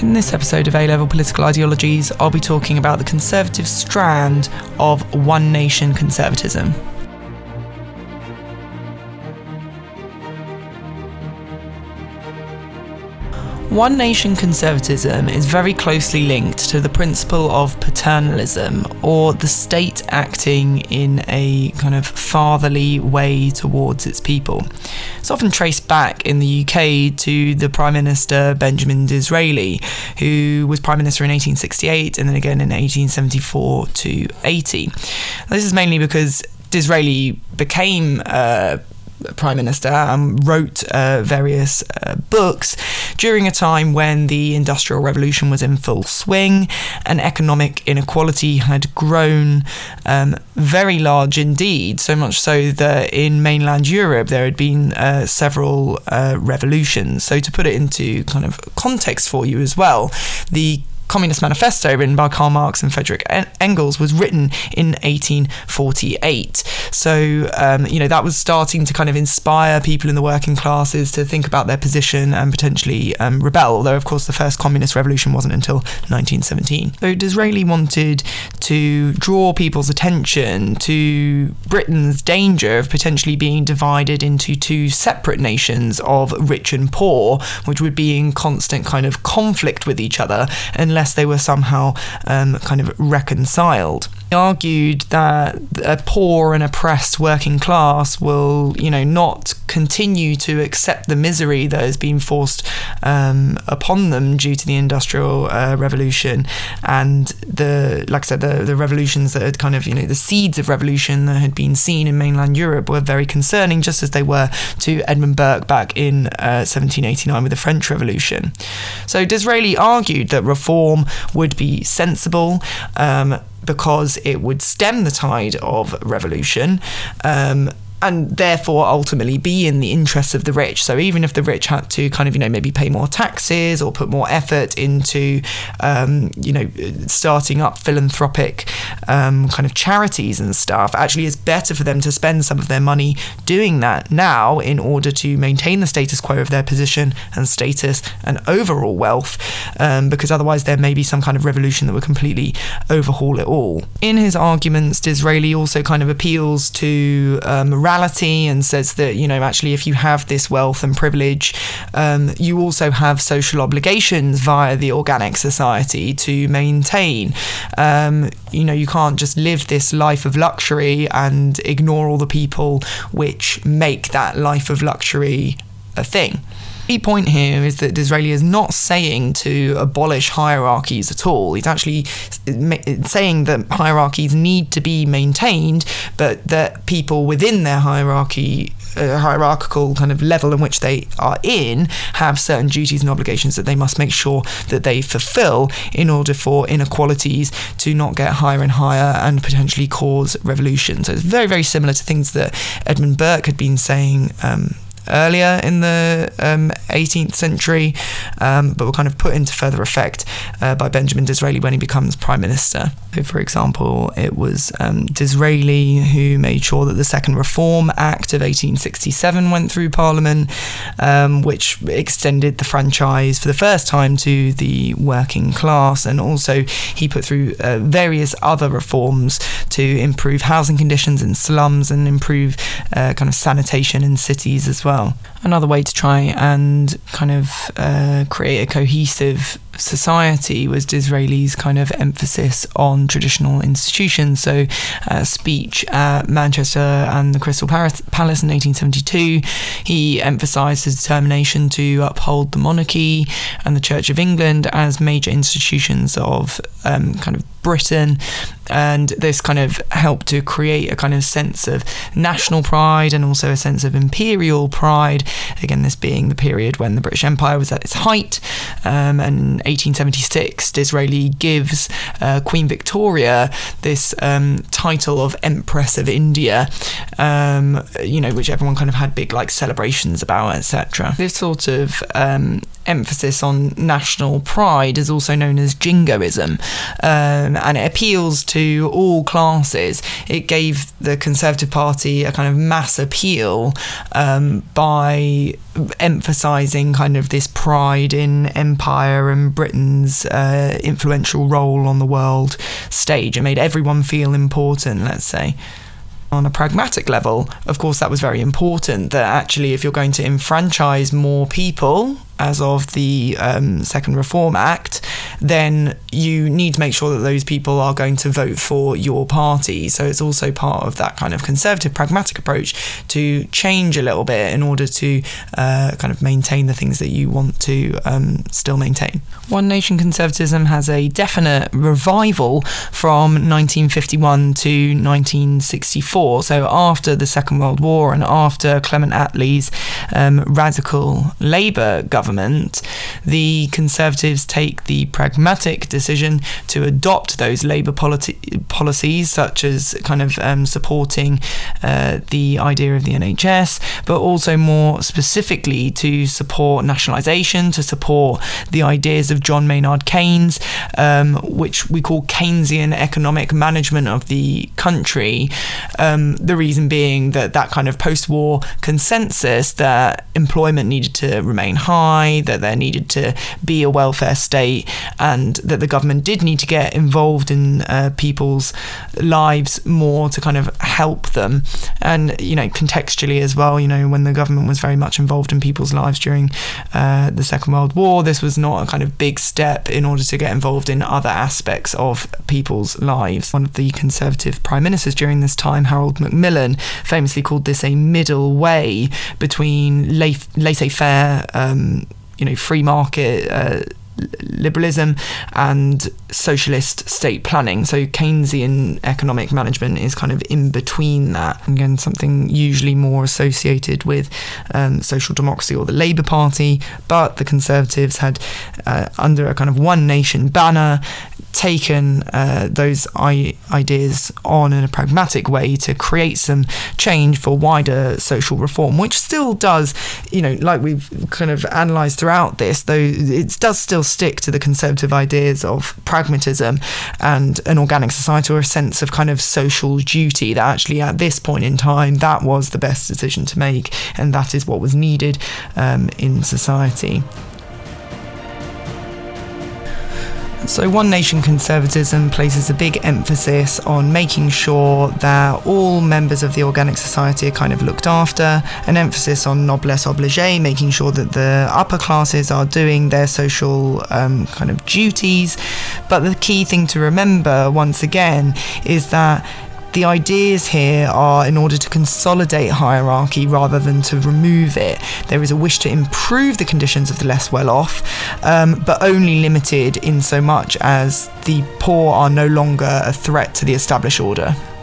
In this episode of A-Level Political Ideologies, I'll be talking about the conservative strand of one nation conservatism. One nation conservatism is very closely linked to the principle of paternalism, or the state acting in a kind of fatherly way towards its people. It's often traced back in the UK to the Prime Minister Benjamin Disraeli, who was Prime Minister in 1868 and then again in 1874 to 80. This is mainly because Disraeli became Prime Minister and wrote various books during a time when the Industrial Revolution was in full swing and economic inequality had grown very large indeed, so much so that in mainland Europe there had been several revolutions. So to put it into kind of context for you as well, the Communist Manifesto, written by Karl Marx and Friedrich Engels, was written in 1848. So, that was starting to kind of inspire people in the working classes to think about their position and potentially rebel, although, of course, the first communist revolution wasn't until 1917. So Disraeli wanted to draw people's attention to Britain's danger of potentially being divided into two separate nations of rich and poor, which would be in constant kind of conflict with each other unless they were somehow kind of reconciled. He argued that a poor and oppressed working class will, not continue to accept the misery that has been forced upon them due to the Industrial Revolution and the revolutions that had kind of, the seeds of revolution that had been seen in mainland Europe were very concerning, just as they were to Edmund Burke back in 1789 with the French Revolution. So Disraeli argued that reform would be sensible, because it would stem the tide of revolution, and therefore ultimately be in the interests of the rich. So even if the rich had to kind of, maybe pay more taxes or put more effort into, starting up philanthropic kind of charities and stuff, actually it's better for them to spend some of their money doing that now in order to maintain the status quo of their position and status and overall wealth, because otherwise there may be some kind of revolution that would completely overhaul it all. In his arguments, Disraeli also kind of appeals to morality and says that, actually if you have this wealth and privilege, you also have social obligations via the organic society to maintain. You can't just live this life of luxury and ignore all the people which make that life of luxury a thing. The key point here is that Disraeli is not saying to abolish hierarchies at all. He's actually saying that hierarchies need to be maintained, but that people within their hierarchical kind of level in which they are in have certain duties and obligations that they must make sure that they fulfill in order for inequalities to not get higher and higher and potentially cause revolution. So it's very, very similar to things that Edmund Burke had been saying earlier in the 18th century, but were kind of put into further effect by Benjamin Disraeli when he becomes Prime Minister. So, for example, it was Disraeli who made sure that the Second Reform Act of 1867 went through Parliament, which extended the franchise for the first time to the working class, and also he put through various other reforms to improve housing conditions in slums and improve kind of sanitation in cities as well. Another way to try and kind of create a cohesive society was Disraeli's kind of emphasis on traditional institutions. So speech at Manchester and the Crystal Palace in 1872, he emphasised his determination to uphold the monarchy and the Church of England as major institutions of kind of Britain, and this kind of helped to create a kind of sense of national pride and also a sense of imperial pride, again this being the period when the British Empire was at its height, and in 1876 Disraeli gives Queen Victoria this title of Empress of India, which everyone kind of had big like celebrations about, etc. This sort of emphasis on national pride is also known as jingoism, and it appeals to all classes. It gave the Conservative Party a kind of mass appeal by emphasising kind of this pride in empire and Britain's influential role on the world stage. It made everyone feel important, let's say. On a pragmatic level, of course, that was very important, that actually if you're going to enfranchise more people, as of the Second Reform Act, then you need to make sure that those people are going to vote for your party. So it's also part of that kind of conservative pragmatic approach to change a little bit in order to kind of maintain the things that you want to still maintain. One Nation conservatism has a definite revival from 1951 to 1964. So after the Second World War and after Clement Attlee's radical Labour government, the Conservatives take the pragmatic decision to adopt those Labour policies, such as kind of supporting the idea of the NHS, but also more specifically to support nationalisation, to support the ideas of John Maynard Keynes, which we call Keynesian economic management of the country. The reason being that kind of post-war consensus that employment needed to remain high, that there needed to be a welfare state, and that the government did need to get involved in people's lives more to kind of help them. And, you know, contextually as well, you know, when the government was very much involved in people's lives during the Second World War, this was not a kind of big step in order to get involved in other aspects of people's lives. One of the Conservative prime ministers during this time, Harold Macmillan, famously called this a middle way between laissez-faire, free market liberalism and socialist state planning. So Keynesian economic management is kind of in between that. Again, something usually more associated with social democracy or the Labour Party, but the Conservatives had, under a kind of One Nation banner, taken those ideas on in a pragmatic way to create some change for wider social reform, which still does, like we've kind of analysed throughout this, though it does still stick to the conservative ideas of pragmatism and an organic society, or a sense of kind of social duty, that actually at this point in time that was the best decision to make, and that is what was needed in society. So One Nation conservatism places a big emphasis on making sure that all members of the organic society are kind of looked after, an emphasis on noblesse oblige, making sure that the upper classes are doing their social kind of duties. But the key thing to remember, once again, is that the ideas here are in order to consolidate hierarchy rather than to remove it. There is a wish to improve the conditions of the less well off, but only limited in so much as the poor are no longer a threat to the established order.